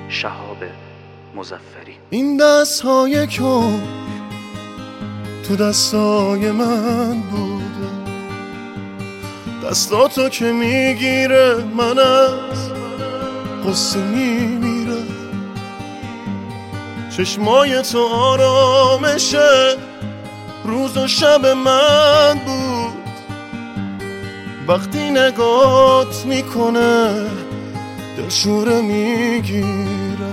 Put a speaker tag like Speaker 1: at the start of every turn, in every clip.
Speaker 1: شهاب مظفری.
Speaker 2: این دست‌های کن تو دستای من بوده، دستاتو که میگیره من از قصه میمیره، چشمای تو آرامشه روز و شب من بود، وقتی نگات میکنه دلشوره میگیره،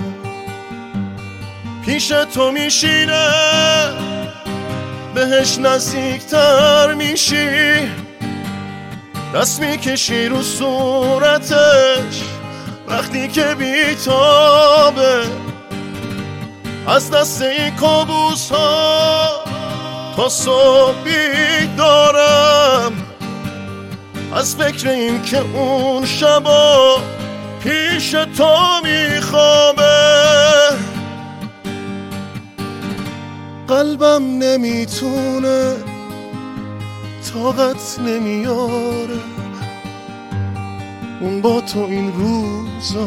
Speaker 2: پیش تو میشینه بهش نزدیکتر میشی، دست میکشی رو صورتش وقتی که بیتابه، از دست این کابوس ها تا صبح بیدارم، از فکر این که اون شبا پیش تو میخوابه، قلبم نمیتونه طاقت نمیاره اون با تو این روزا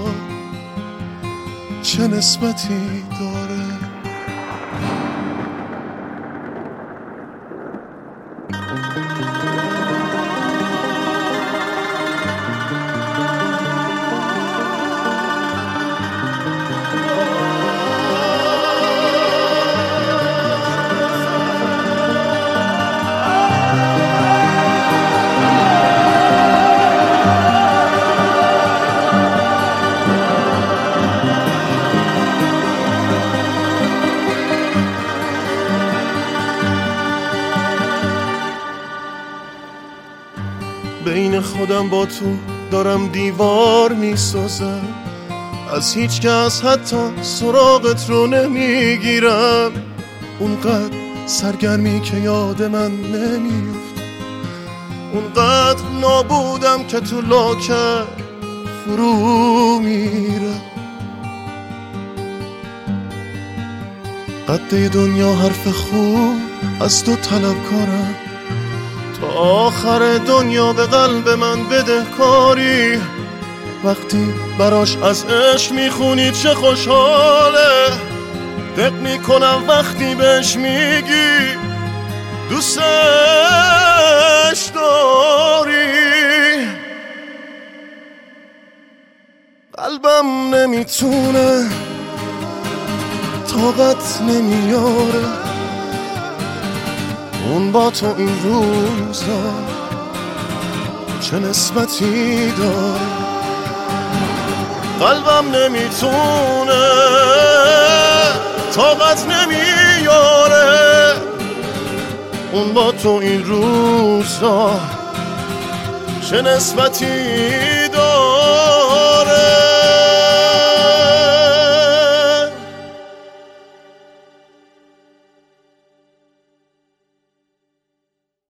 Speaker 2: چه نسبتی داره. بین خودم با تو دارم دیوار میسازم، از هیچ کس حتی سراغت رو نمیگیرم، اونقدر سرگرمی که یاد من نمیفت، اونقدر نابودم که تو لاکر فرو میره، قد دنیا حرف خوب از تو طلبکارم، تا آخر دنیا به قلب من بدهکاری، وقتی براش از عشق میخونی چه خوشحاله، دق میکنم وقتی بهش میگی دوستش داری، قلبم نمیتونه طاقت نمیاره اون با تو این روزا چه نسبتی داره، قلبم نمیتونه طاقت نمیاره اون با تو این روزا چه نسبتی